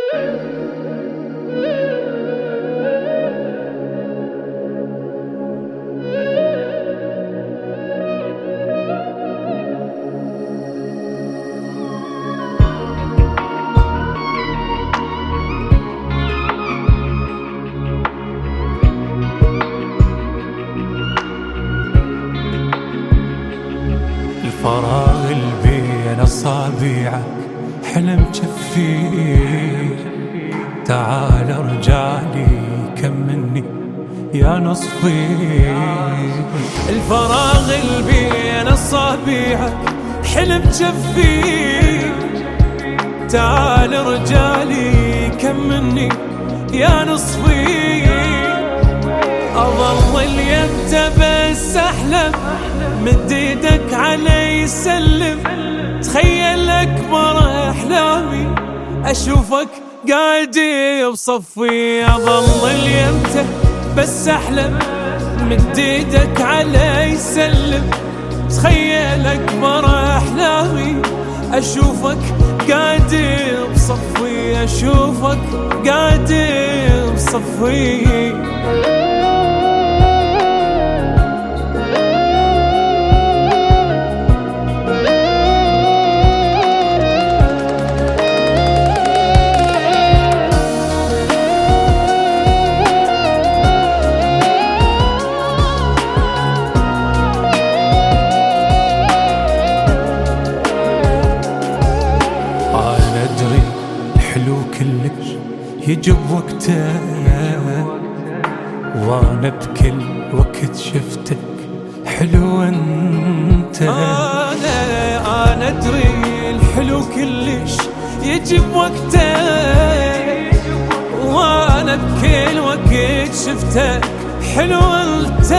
الفراغ اللي بين أصابعك حلم جفيه، تعال ارجعلي كملني يا نصفي. الفراغ اللي بين أصابعك حلم جفيه، تعال ارجعلي كملني يا نصفي. أظل يمتى بس أحلم، مد ايدك علي سلم، تخيل أكبر أحلامي أشوفك قاعد بصفي. أظل يمتى بس أحلم، مد ايدك علي سلم، تخيل أكبر أحلامي أشوفك قاعد بصفي، أشوفك قاعد بصفي. الحلو كلش يجي بوقته، وانا بكل وقت شفتك حلو انت. انا ادري الحلو كلش يجي بوقته، وانا بكل وقت شفتك حلو انت.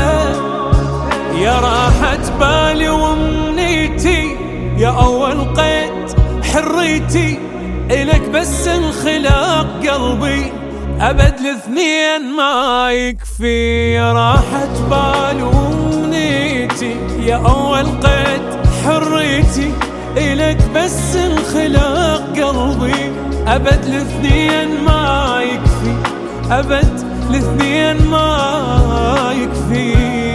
يا راحة بالي وامنيتي، يا اول قيد حريتي، إلك بس انخلاق قلبي أبد الاثنين ما يكفي. يا راحة بال وامنيتي، يا أول قيد حريتي، إلك بس انخلاق قلبي أبد الاثنين ما يكفي، أبد الاثنين ما يكفي.